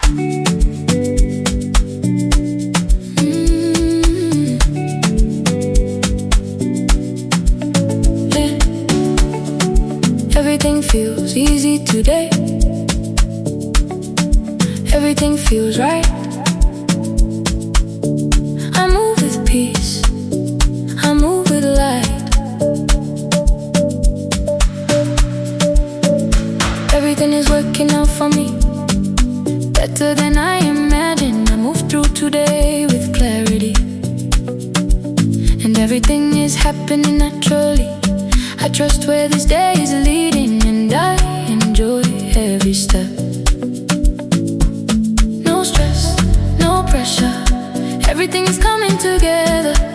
Everything feels easy today. Everything feels right. I move with peace, I move with light. Everything is working out for me, better than I imagined. I move through today with clarity, and everything is happening naturally. I trust where this day is leading, and I enjoy every step. No stress, no pressure, everything is coming together.